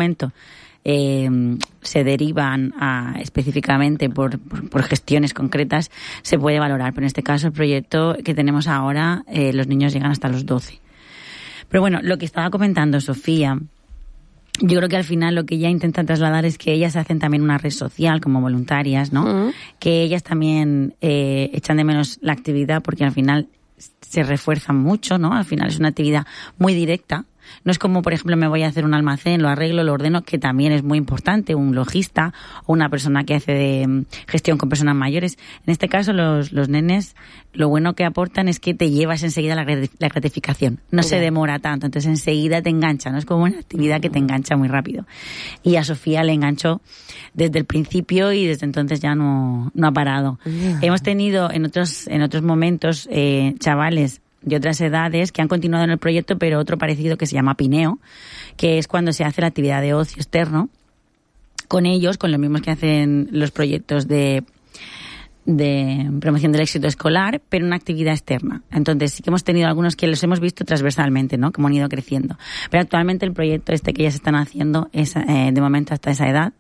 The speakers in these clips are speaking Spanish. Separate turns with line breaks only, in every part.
momento se derivan específicamente por gestiones concretas, se puede valorar. Pero en este caso, el proyecto que tenemos ahora, los niños llegan hasta los 12. Pero bueno, lo que estaba comentando Sofía, yo creo que al final lo que ella intenta trasladar es que ellas hacen también una red social como voluntarias, ¿no? Uh-huh. Que ellas también echan de menos la actividad porque al final se refuerzan mucho, ¿no? Al final es una actividad muy directa. No es como, por ejemplo, me voy a hacer un almacén, lo arreglo, lo ordeno, que también es muy importante, un logista o una persona que hace de gestión con personas mayores. En este caso, los nenes, lo bueno que aportan es que te llevas enseguida la gratificación. No se demora tanto, entonces enseguida te engancha, ¿no? Es como una actividad que te engancha muy rápido. Y a Sofía le enganchó desde el principio y desde entonces ya no ha parado. Hemos tenido en otros momentos chavales de otras edades que han continuado en el proyecto, pero otro parecido que se llama Pineo, que es cuando se hace la actividad de ocio externo con ellos, con los mismos que hacen los proyectos de promoción del éxito escolar, pero una actividad externa. Entonces sí que hemos tenido algunos que los hemos visto transversalmente, ¿no? Como han ido creciendo. Pero actualmente el proyecto que ellas están haciendo es de momento hasta esa edad.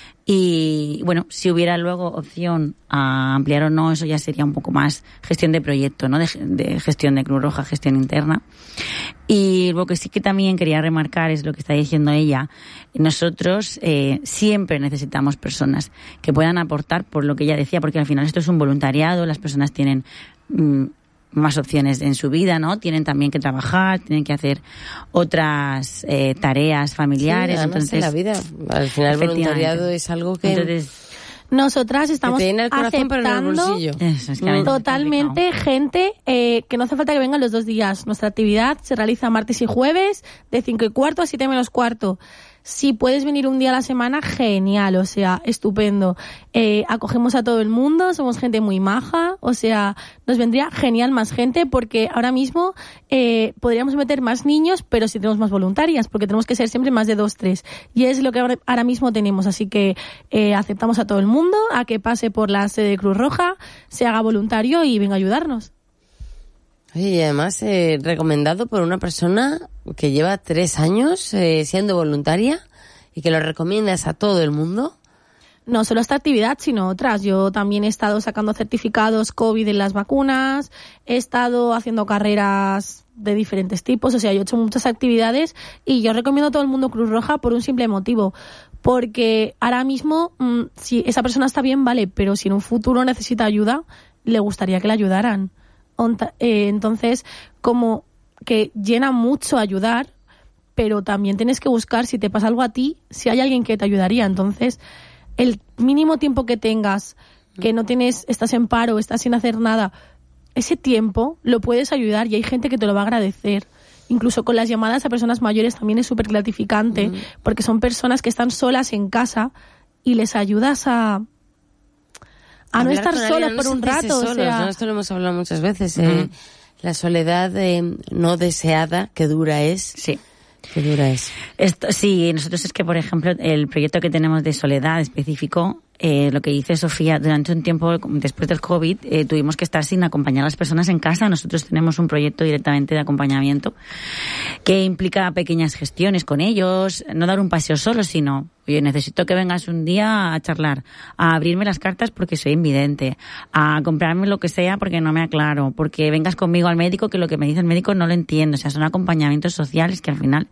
Y bueno, si hubiera luego opción a ampliar o no, eso ya sería un poco más gestión de proyecto, ¿no? De gestión de Cruz Roja, gestión interna. Y lo que sí que también quería remarcar es lo que está diciendo ella. Nosotros siempre necesitamos personas que puedan aportar, por lo que ella decía, porque al final esto es un voluntariado, las personas tienen más opciones en su vida, ¿no? Tienen también que trabajar, tienen que hacer otras tareas familiares.
Sí, entonces, en la vida, al final el voluntariado es algo que...
Entonces,
nosotras estamos
que tiene el corazón, pero en el bolsillo.
Eso, es que
totalmente gente que no hace falta que vengan los 2 días. Nuestra actividad se realiza martes y jueves de 5:15 a 7:15. Si puedes venir un día a la semana, genial, o sea, estupendo. Acogemos a todo el mundo, somos gente muy maja, o sea, nos vendría genial más gente porque ahora mismo podríamos meter más niños, pero si tenemos más voluntarias, porque tenemos que ser siempre más de 2, 3. Y es lo que ahora mismo tenemos, así que aceptamos a todo el mundo, a que pase por la sede de Cruz Roja, se haga voluntario y venga a ayudarnos.
Y además recomendado por una persona que lleva 3 años siendo voluntaria y que lo recomiendas a todo el mundo.
No solo esta actividad, sino otras. Yo también he estado sacando certificados COVID en las vacunas, he estado haciendo carreras de diferentes tipos, o sea, yo he hecho muchas actividades y yo recomiendo a todo el mundo Cruz Roja por un simple motivo. Porque ahora mismo, si esa persona está bien, vale, pero si en un futuro necesita ayuda, le gustaría que la ayudaran. Entonces, como que llena mucho ayudar, pero también tienes que buscar, si te pasa algo a ti, si hay alguien que te ayudaría. Entonces, el mínimo tiempo que tengas, que no tienes, estás en paro, estás sin hacer nada, ese tiempo lo puedes ayudar y hay gente que te lo va a agradecer. Incluso con las llamadas a personas mayores también es súper gratificante, porque son personas que están solas en casa y les ayudas a no estar solos por un rato.
O sea, ¿no? Esto lo hemos hablado muchas veces. La soledad no deseada, qué dura es.
Sí.
Qué dura es.
Sí, nosotros es que, por ejemplo, el proyecto que tenemos de soledad específico, lo que dice Sofía, durante un tiempo después del COVID tuvimos que estar sin acompañar a las personas en casa. Nosotros tenemos un proyecto directamente de acompañamiento que implica pequeñas gestiones con ellos, no dar un paseo solo, sino, oye, necesito que vengas un día a charlar, a abrirme las cartas porque soy invidente, a comprarme lo que sea porque no me aclaro, porque vengas conmigo al médico que lo que me dice el médico no lo entiendo. O sea, son acompañamientos sociales que al final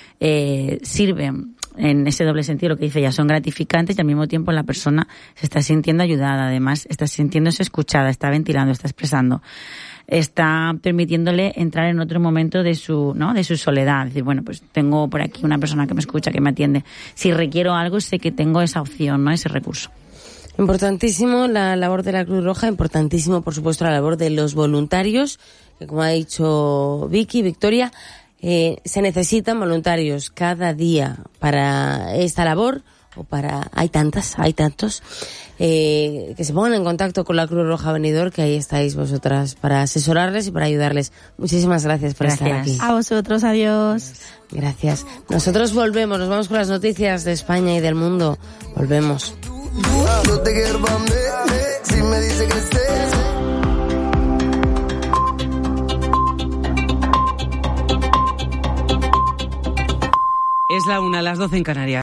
sirven en ese doble sentido, lo que dice ella, son gratificantes y al mismo tiempo la persona se está sintiendo ayudada, además está sintiéndose escuchada, está ventilando, está expresando, está permitiéndole entrar en otro momento de su soledad, decir, bueno, pues tengo por aquí una persona que me escucha, que me atiende, si requiero algo sé que tengo esa opción, ¿no? Ese recurso.
Importantísimo la labor de la Cruz Roja, importantísimo por supuesto la labor de los voluntarios, que como ha dicho Victoria, se necesitan voluntarios cada día para esta labor, o hay tantos, que se pongan en contacto con la Cruz Roja Benidorm, que ahí estáis vosotras para asesorarles y para ayudarles. Muchísimas gracias por estar aquí.
A vosotros, adiós.
Gracias. Nosotros volvemos, nos vamos con las noticias de España y del mundo. Volvemos.
Es la 1, las 12 en Canarias.